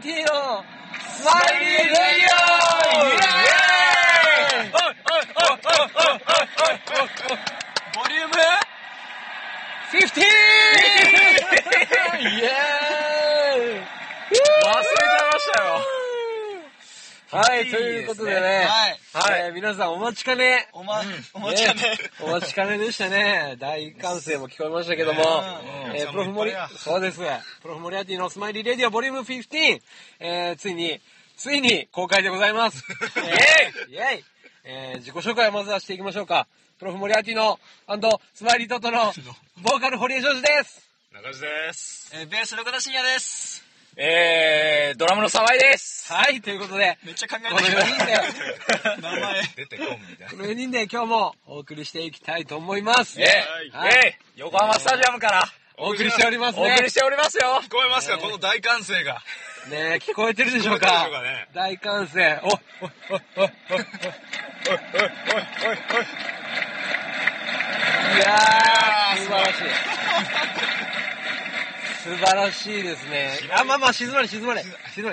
ティのスマイリーレディオイエーイボリューム 15! イエーイ忘れちゃいましたよ。はい、ということでね、皆さんお待ちかね、お待ちかねでしたね。大歓声も聞こえましたけども、プロフモリアティのスマイリーレディオボリューム15、ついに公開でございます。イエイ自己紹介をまずはしていきましょうか。プロフモリアティのスマイリートットのボーカル堀江ジョージです。 中地です。 ベースの岡田信也です。 ドラムの沢井です。はい、ということで、 めっちゃ考えたこの4人で、 名前出てこんみたいな。 この4人で今日もお送りしていきたいと思います。 横浜スタジアムからお送りしておりますね。 お送りしておりますよ。 聞こえますか、この大歓声が。 ねえ、聞こえてるでしょうか。大歓声。おい。いやー、素晴らしい。素晴らしいですね。静まれ。静かに。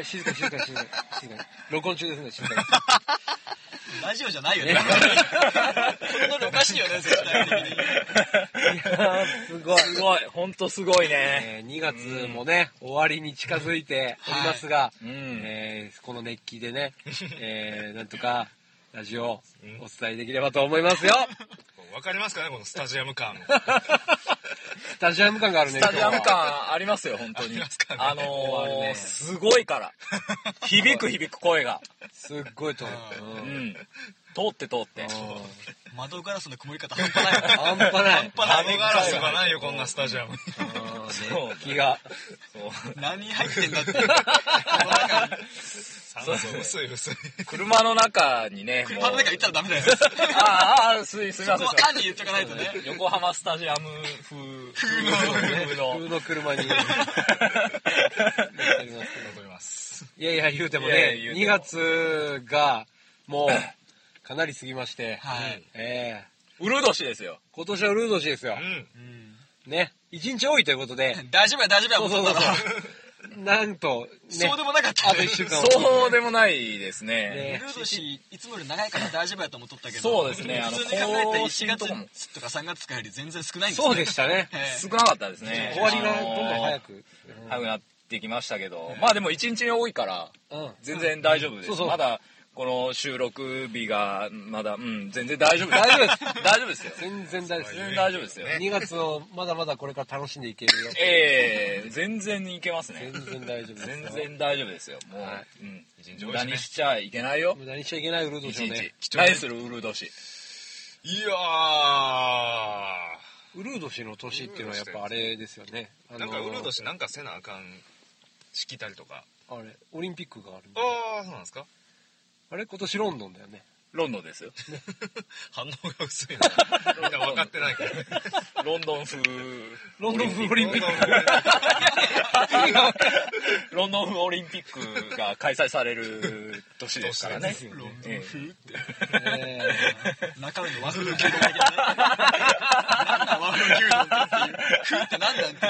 録音中ですね、静かに。 ラジオじゃないよね。このノリおかしいよね、絶対的に。いやー、すごい。 ほんとすごいね。 2月もね、終わりに近づいておりますが、この熱気でね、なんとかラジオをお伝えできればと思いますよ。 わかりますかね、このスタジアム感。 スタジアム感があるね。 スタジアム感ありますよ、本当に。すごいから。響く声が。 すっごい通る。 通って。窓ガラスの曇り方半端ない。 窓ガラスがないよ、こんなスタジアム。 熱気が。 何入ってんだって。 薄い。 車の中にね。車の中言ったらダメだよ。すみません。そこは単に言っとかないとね。横浜スタジアム風の車に。いや、言うてもね、2月がもうかなり過ぎまして。 ウルー年ですよ。 今年はウルー年ですよ。ね。1日多いということで。 大丈夫や。 そう。なんと、ね。 そうでもなかった。 あと1週間。 そうでもないですね。 ウルー年、いつもより長いから大丈夫やと思っとったけど。そうですね。 普通に考えたら1月とか3月とかより全然少ないんですね。 そうでしたね。 少なかったですね。 終わりがどんどん早くなってきましたけど、まあでも1日目多いから、全然大丈夫です。まだ、この収録日がまだ全然大丈夫ですよ。 全然大丈夫ですよ。 2月をまだまだこれから楽しんでいけるよ。 全然いけますね。 全然大丈夫です。 全然大丈夫ですよ。もう無駄にしちゃいけないよ。 無駄にしちゃいけないウルー年をね。 何するウルー年。 いやー、ウルー年の年っていうのはやっぱあれですよね。 なんかウルー年なんかせなあかんしきたりとか。 あれオリンピックがある。 ああ、そうなんですか。 あれ今年ロンドンだよね。 ロンドンですよ。 反応が薄いな。みんな分かってないから。 ロンドン風オリンピック。 ロンドン風オリンピックが開催される年ですからね。 ロンドン風って。 中身の和風牛丼だけどね。なんだ和風牛丼って風ってなんなん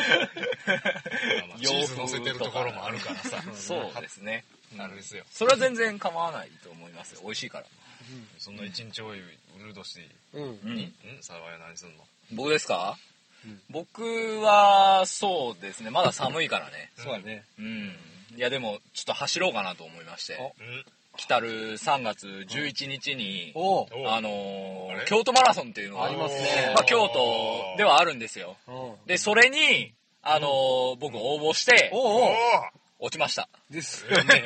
チーズ乗せてるところもあるからさ。 そうですね。 なんですよ。 それは全然構わないと思いますよ。美味しいから。 そんな一日多いウルー年に、沢井は何すんの？ 僕ですか？僕はそうですね。まだ寒いからね。 そうだね。 いやでもちょっと走ろうかなと思いまして。来たる3月11日に京都マラソンっていうのがありますね。 京都ではあるんですよ。でそれに僕応募して落ちました。 ですよね。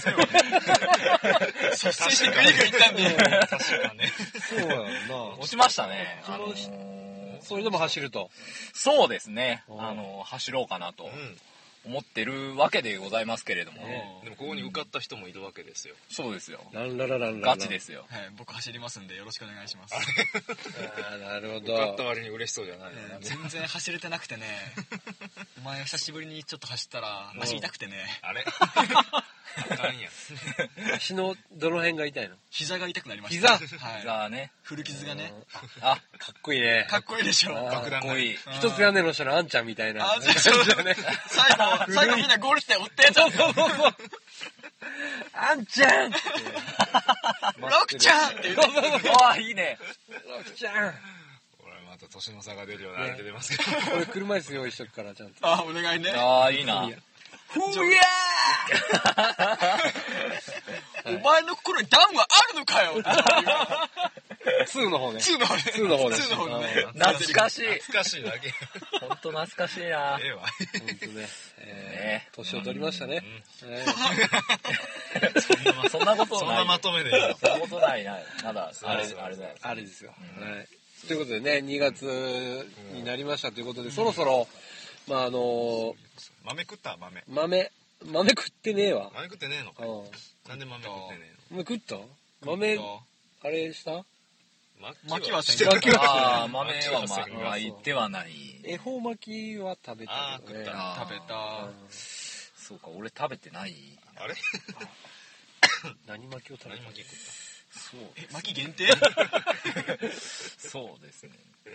率先してグイグイ行ったんで。 確かね。 そうやんな。 落ちましたね。 それでも走ると。 そうですね。走ろうかなと思ってるわけでございますけれども。 でもここに受かった人もいるわけですよ。 そうですよ。 ランララランラ。 ガチですよ。僕走りますんでよろしくお願いします。 なるほど。 受かった割に嬉しそうじゃない。 全然走れてなくてね。お前久しぶりにちょっと走ったら足痛くてね。 あれ足のどの辺が痛いの？ 膝が痛くなりました。 膝ね。 古傷がね。 あ、かっこいいね。 かっこいいでしょ。 かっこいい。 一つ屋根の下のあんちゃんみたいな。 最後みんなゴールして追ってやった。 あんちゃんロクちゃんって言って。 ああ、いいね。 ロクちゃん。 俺また年の差が出るようなあれ出ますけど。 俺車椅子用意しとくからちゃんと。 あ、お願いね。 ああ、いいな。 ふやーお前の心に段はあるのかよ 2の方ね。 2の方ね。 2の方ね。 懐かしい。 懐かしいだけ。 ほんと懐かしいな。 ええわ。 ほんとね。年を取りましたね。 そんなことない。 そんなまとめでいいの？ そんなことないな。まだ、 あれですよ。ということでね、2月になりましたということで、そろそろ、まあ豆食った？ 豆食ってねえわ。 豆食ってねえのか。なんで豆食ってねえの？食った？豆、あれした？ 巻きはせん。 ああ、豆は巻いてはない。 恵方巻きは食べたけどね。 食べた。 そうか、俺食べてない。 あれ？ 何巻きを食べた？ 何巻き食った？ そう。巻き限定？ そうですね。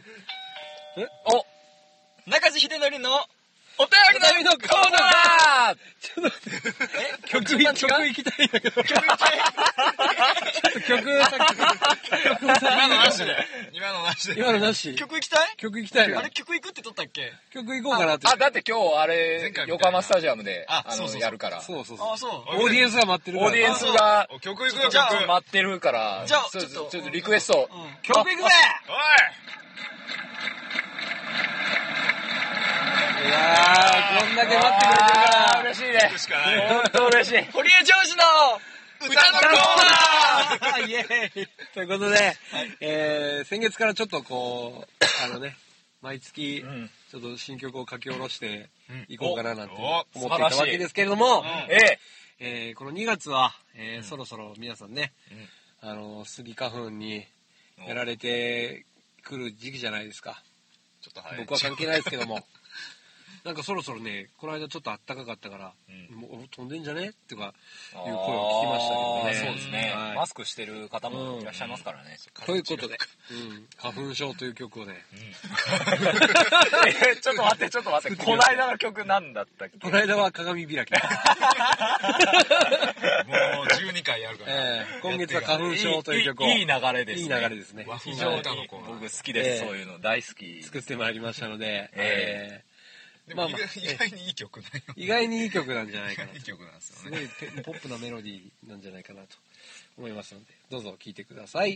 お、中津秀則のお便りのコーナー。 ちょっと待って。曲行きたいんだけど。曲今のなしで。 今のなし。 曲行きたい？ 曲行きたい。 あれ曲行くって撮ったっけ？ 曲行こうかなって。 あ、だって今日あれ横浜スタジアムでやるから。 そう。 あ、そう。 オーディエンスが待ってるから。 オーディエンスが曲行くよ。 待ってるから。 じゃあちょっとリクエスト。 曲行くぜ。おい。 いやー、こんだけ待ってくれてるから嬉しいね。本当嬉しい。 堀江ジョージの歌のコーナー。イエーイ。 ということで、先月からちょっとこう毎月ちょっと新曲を書き下ろしていこうかななんて思っていたわけですけれども、この2月はそろそろ皆さんね、スギ花粉にやられてくる時期じゃないですか。 ちょっと早い。 僕は関係ないですけども。なんかそろそろね、この間ちょっと暖かかったから、もう飛んでんじゃねとかいう声を聞きましたけどね。 そうですね。マスクしてる方もいらっしゃいますからね。 ということで、花粉症という曲をね。 ちょっと待って。この間の曲なんだったっけ？ この間は鏡開き。もう 12回やるから。 今月は花粉症という曲を。 いい流れですね。 いい流れですね。 非常に僕好きです。そういうの大好き。 作ってまいりましたので、 でも意外にいい曲だよ。 意外にいい曲なんじゃないかな。 いい曲なんですよね。 すごいポップなメロディーなんじゃないかなと思いますので、どうぞ聴いてください。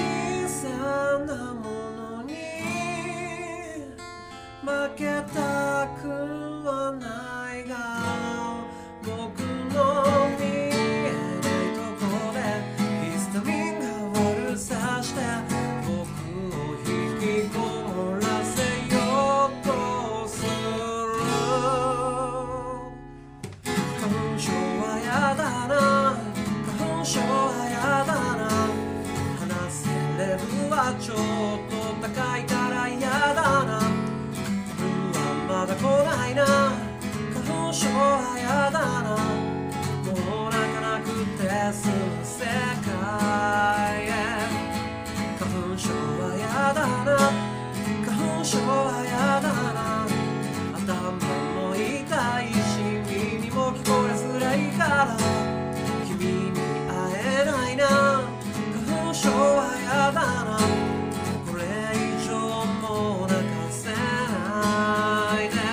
負けたた書いたら嫌だな、冬はまだ来ないな、花粉症は嫌だな、もう泣かなくて済む世界へ、花粉症は嫌だな、花粉症は嫌だな、頭も痛いし耳も聞こえづらいから君に会えないな、花粉症は嫌だな、これ以上もう泣かせないで。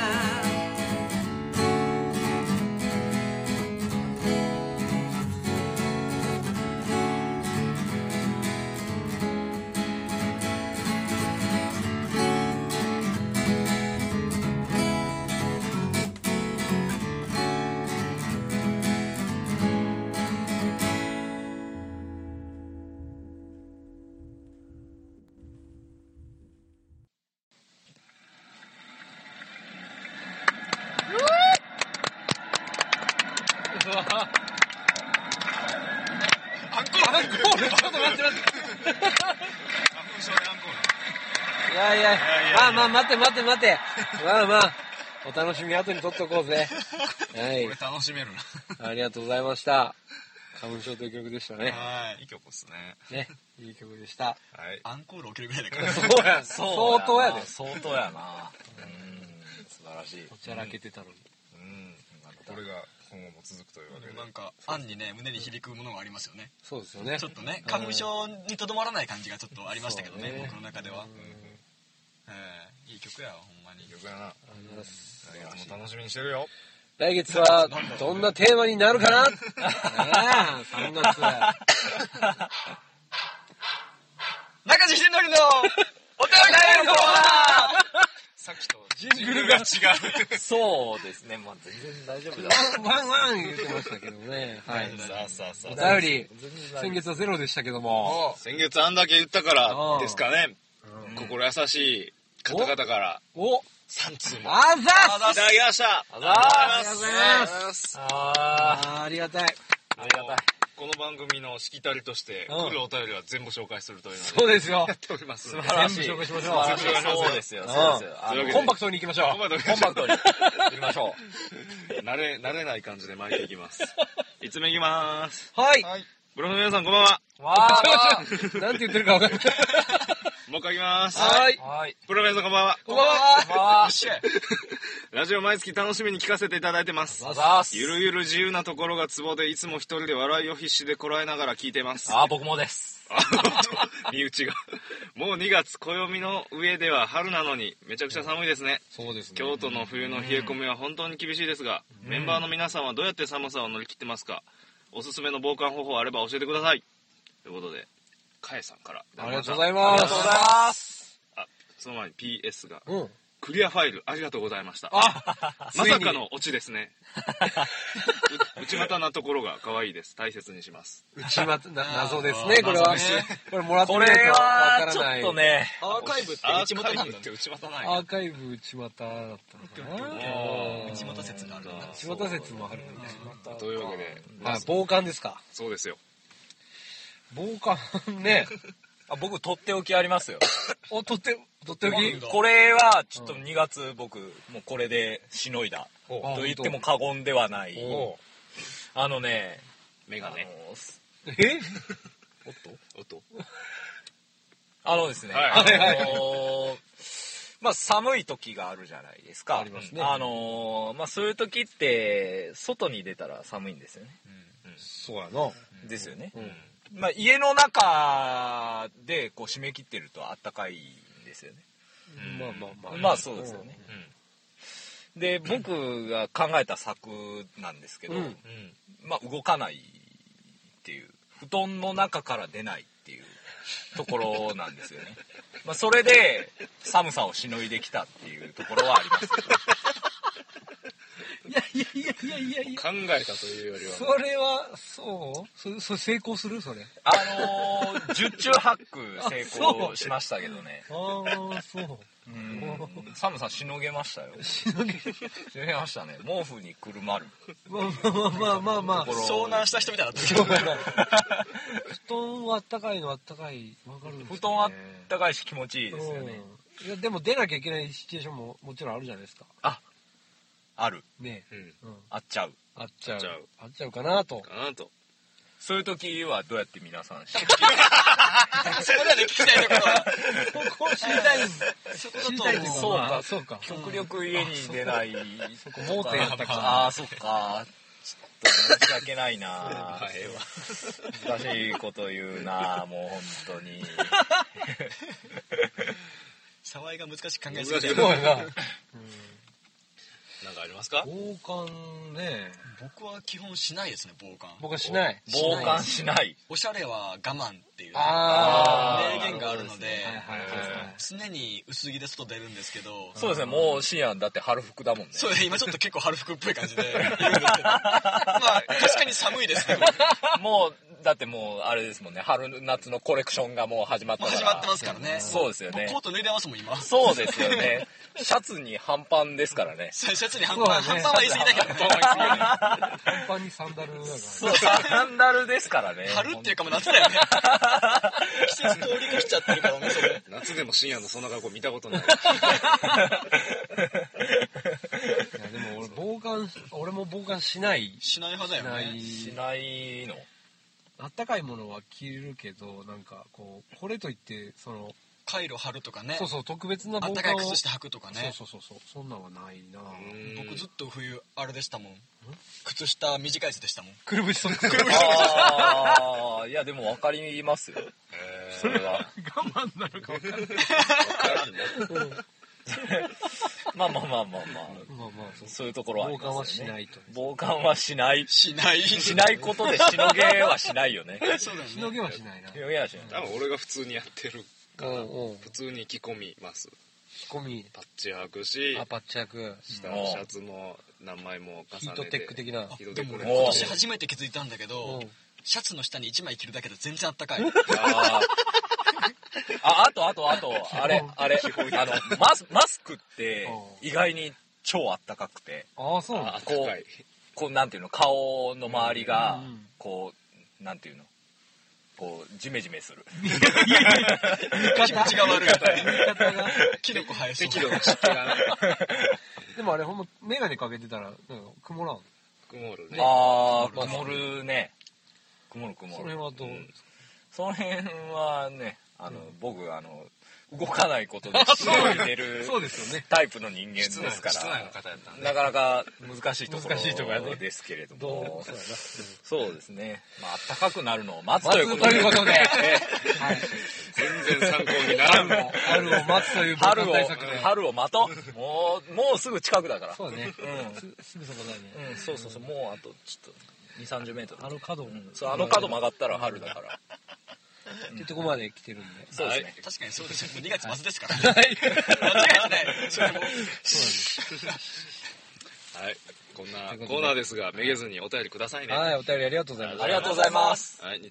いやいや、まあ待って。まあ、お楽しみ後に撮っとこうぜ。はい。 これ楽しめるな。ありがとうございました。花粉症という曲でしたね。 はい。いい曲っすね。 ね、いい曲でした。 はい。アンコール起きるぐらいだから。 そうや、相当やで。 相当やな。素晴らしい。 おちゃらけてたのに。 これが今後も続くというわけで。 なんか、案にね、胸に響くものがありますよね。 そうですよね。 ちょっとね、花粉症にとどまらない感じがちょっとありましたけどね、僕の中では。いい曲やわ、ほんまに。 いい曲やな。来月も楽しみにしてるよ。 来月はどんなテーマになるかな3月。 中地秀則のお便りのコーナーさっきとジングルが違う。 そうですね。まあ全然大丈夫だ。 ワン言ってましたけどね。はい。 さあ。 お便り、先月はゼロでしたけども。 先月あんだけ言ったからですかね。心優しい方々から。3通も。 あざっいただきました。 ありがとうございます。ありがたい。 この番組のしきたりとして来るお便りは全部紹介するというのでそうですよ。 やっております。 素晴らしい。全部紹介しましょう。 そうですよ。 コンパクトに行きましょう。 コンパクトに行きましょう。慣れない感じで巻いていきます。5つ目いきます。 はい。 ブロフの皆さんこんばんは。 なんて言ってるか分かんない。 もう一回いきます。 はい。 ブロフの皆さんこんばんは。 こんばんは。 ラジオ毎月楽しみに聞かせていただいてます。ゆるゆる自由なところがツボでいつも一人で笑いを必死でこらえながら聞いてます。 僕もです。 身内が。もう2月、暦の上では春なのにめちゃくちゃ寒いですね。 そうですね。 京都の冬の冷え込みは本当に厳しいですが、メンバーの皆さんはどうやって寒さを乗り切ってますか？おすすめの防寒方法あれば教えてください。ということで、かえさんから。 ありがとうございます。 ありがとうございます。 その前に PS が。クリアファイルありがとうございました。まさかのオチですね。内股なところが可愛いです。大切にします。 内股謎ですね。これはこれもらってみないとわからない。 ちょっとね。 アーカイブって内股なんだって内股ない。 アーカイブ内股だったのかな。 内股説があるんだ。 内股説もあるんだ。 というわけで、 防寒ですか。 そうですよ。 防寒ね。 僕とっておきありますよ。 とっておき。 これはちょっと2月僕もうこれでしのいだと言っても過言ではない。 メガネ。おっと。 ですね。まあ寒い時があるじゃないですか。 ありますね。 まあそういう時って外に出たら寒いんですよね。 そうやな。 ですよね。まあ家の中でこう締め切ってるとあったかいんですよね。まあそうですよね。で僕が考えた策なんですけど、まあ動かないっていう、布団の中から出ないっていうところなんですよね。まあそれで寒さをしのいできたっていうところはありますけど。 いや考えたというよりは。 それは、それ成功するそれ。 十中八九成功しましたけどね。 ああ、そう。 サムさんしのげましたよ。しのげましたね。毛布にくるまる。 まあ。 遭難した人みたいな。 布団はあったかいのあったかい。わかるんですね。 布団あったかいし気持ちいいですよね。 いやでも出なきゃいけないシチュエーションももちろんあるじゃないですか。 ある。 ね。 あっちゃう。 あっちゃうかなと。 そういう時はどうやって皆さんそこまで聞きたいところは。 そこを知りたいんです。 そこのとそうか。 極力家に出ない。 そこ盲点やったか。 ああ、そっか。ちょっと申し訳ないな。難しいこと言うな、もう本当に。 沢井が難しく考えすぎてる。 なんかありますか？ 防寒ね。 僕は基本しないですね、防寒。 僕はしない。 防寒しない。 おしゃれは我慢っていう名言があるので、常に薄着で外出るんですけど。 そうですね、もう深夜だって春服だもんね。 そうですね、今ちょっと結構春服っぽい感じでいるんですけど。まあ、確かに寒いですけど。 もう、だってもうあれですもんね、春夏のコレクションがもう始まったから。 始まってますからね。 そうですよね。 コート脱いでますもん、今。 そうですよね。シャツに半パンですからね。 シャツに半パンは言い過ぎだけどね。 半パンにサンダルだから。 そう、サンダルですからね。 春っていうかもう夏だよね。季節通り越しちゃってるからね、それ。 夏でも深夜のそんな格好見たことない。いやでも俺も防寒しない。 しない派だよね。 しないの。 あったかいものは着るけど、なんかこれといってカイロ貼るとかね。 そう、特別な防寒を。 あったかい靴下履くとかね。 そう。そんなんはないな。 僕ずっと冬、あれでしたもん。靴下短いやつでしたもん。 くるぶしソック。 ああ、いやでも分かりますよ。 それは我慢なのか分かんない。 まあ。そういうところはありますよね。防寒はしないと。しないことでしのげはしないよね。 そうだね。しのげはしないな。 しのげはしない。 多分俺が普通にやってるから、普通に着込みます。 着込み。 パッチ履くし、 パッチ履く。 下のシャツも何枚も重ねて。 ヒートテック的な。 でも俺今年初めて気づいたんだけど、シャツの下に1枚着るだけで全然あったかい。 あと、あれ、マスクって意外に超あったかくて。 ああ、そうなんだ。 こう、なんていうの、顔の周りが、こう、なんていうの、こう、ジメジメする。 気持ちが悪い。キノコ生えそう。 適度な湿気がね。 でもあれほんま、メガネかけてたら、曇らん。 曇るね。 ああ、曇るね。曇る。 その辺はどうですか？ その辺はね、僕、動かないことでしのいでるタイプの人間ですから、なかなか難しいところですけれども、そうですね。まあ、暖かくなるのを待つということで、 全然参考にならんの。 春を待つという防寒対策で。 春を待とう。もうすぐ近くだから。 そうね。すぐそこだね。 そう、もうあとちょっと2、30メートル。 あの角曲がったら春だから。 っていうとこまで来てるんで。 そうですね。 確かにそうですよ。2月末ですから。間違いない。それも。 はい。こんなコーナーですが、めげずにお便りくださいね。 はい、お便りありがとうございます。 ありがとうございます。 はい。